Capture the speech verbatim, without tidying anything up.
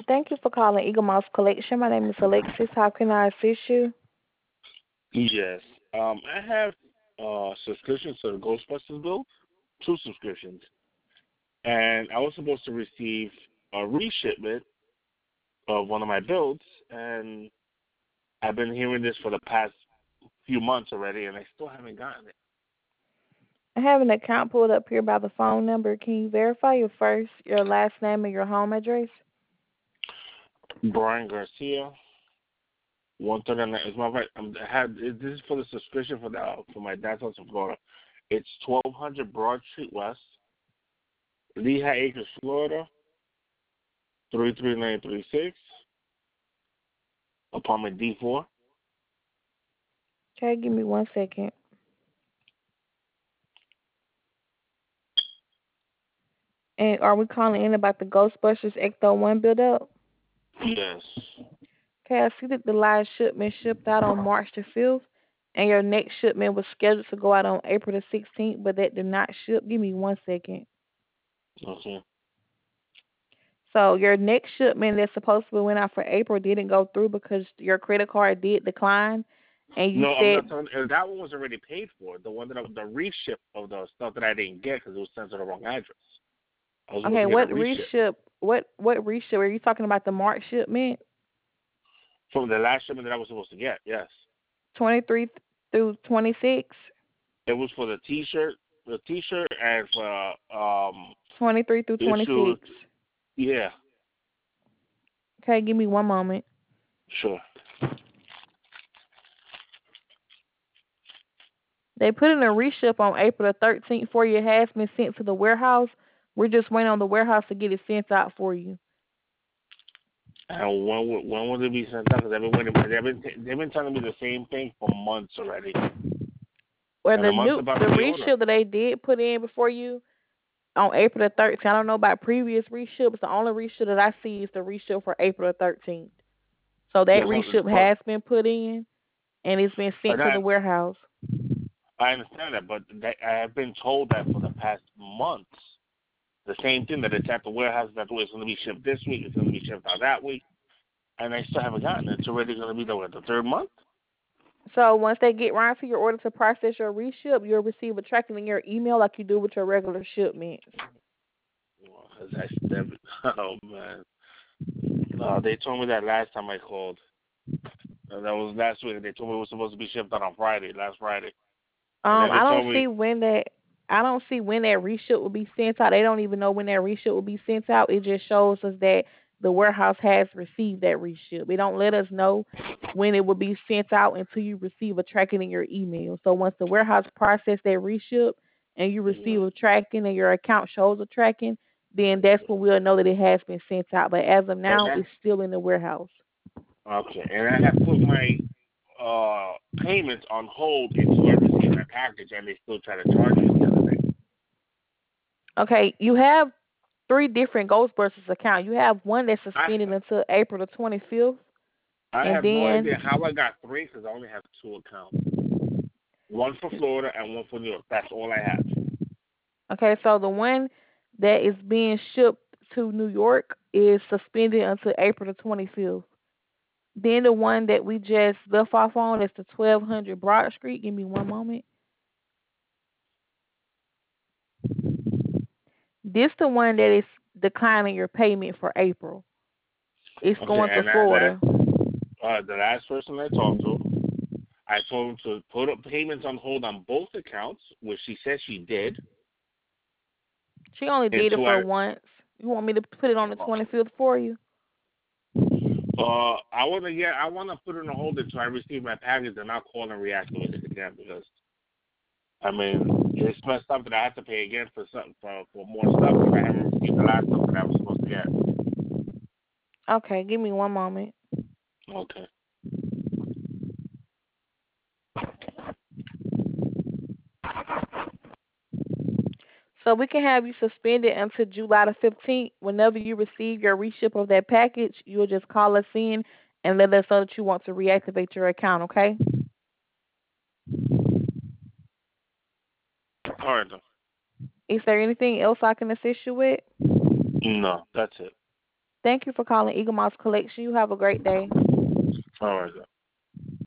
Thank you for calling Eagle Mouse Collection. My name is Alexis. How can I assist you? Yes. Um, I have uh subscriptions to the Ghostbusters bill, two subscriptions, and I was supposed to receive a reshipment of one of my builds, and I've been hearing this for the past few months already, and I still haven't gotten it. I have an account pulled up here by the phone number. Can you verify your first, your last name, and your home address? Brian Garcia, one thirty nine. Is my right? I'm, I had this is for the subscription for the for my dad's house in Florida. It's twelve hundred Broad Street West, Lehigh Acres, Florida, three three nine three six. Apartment D four. Okay, give me one second. And are we calling in about the Ghostbusters Ecto one build up? Yes. Okay, I see that the last shipment shipped out on March the fifth, and your next shipment was scheduled to go out on April the sixteenth, but that did not ship. Give me one second. Okay. So your next shipment that's supposed to be went out for April didn't go through because your credit card did decline, and you No, I'm said, not telling. uh, That one was already paid for. The one that I, the reship of the stuff that I didn't get because it was sent to the wrong address. I was supposed okay, to get a what reship reship? What what reship? Are you talking about the March shipment, from the last shipment that I was supposed to get. Yes, twenty three through twenty six, it was for the T-shirt, the T-shirt, and for um twenty three through twenty issue. six? Yeah, Okay, give me one moment. sure. They put in a reship on April the thirteenth for you. It has been sent to the warehouse. We're just waiting on the warehouse to get it sent out for you. And when would- when will it be sent out? Because I've been waiting. They've been they've been telling me the same thing for months already, Or and the the month's new about the to be over. reship that they did put in before you on April the thirteenth. I don't know about previous reships. The only reship that I see is the reship for April the thirteenth. So that Yes, I- reship but has been put in and it's been and sent to I the warehouse. I understand that, but they, I have been told that for the past months. The same thing that it's at the warehouse, that it's going to be shipped this week, it's going to be shipped out that week, and I still haven't gotten it. It's already going to be the, what, the third month? So once they get around to your order to process your reship, you'll receive a tracking in your email like you do with your regular shipments. Well, that's never, oh, man. No, they told me that last time I called. Uh, that was last week. They told me it was supposed to be shipped out on Friday, last Friday. And Um, then they I don't told me, see when that I don't see when that reship will be sent out. They don't even know when that reship will be sent out. It just shows us that the warehouse has received that reship. They don't let us know when it will be sent out until you receive a tracking in your email. So once the warehouse process that reship and you you receive a tracking and your account shows a tracking, then that's when we'll know that it has been sent out. But as of and now, that, it's still in the warehouse. okay, and I have put my uh, payments on hold until I receive my package, and they still try to charge me the other day. Okay, you have three different Ghostbusters accounts. You have one that's I suspended until April the twenty-fifth, I and have no idea then how I got three because I only have two accounts. One for Florida and one for New York. That's all I have. okay, so the one that is being shipped to New York is suspended until April the twenty-fifth. Then the one that we just left off on is the twelve hundred Broad Street. Give me one moment. This the one that is declining your payment for April. It's Okay, going to and that, that Florida. uh, the last person I talked to, I told him to put up payments on hold on both accounts, which she said she did. She only did it Until for I, once. You want me to put it on the twenty-fifth for you? uh, I want to get, I want to put it on hold until I receive my package, and I'll call and reactivate it again because I mean it's messed up that I have to pay again for something for, for more stuff because I haven't received the last stuff that I was supposed to get. Okay, give me one moment. Okay. So we can have you suspended until July the fifteenth. Whenever you receive your reship of that package, you'll just call us in and let us know that you want to reactivate your account, okay? All right. Then. Is there anything else I can assist you with? No, that's it. Thank you for calling Eagle Moss Collection. You have a great day. All right.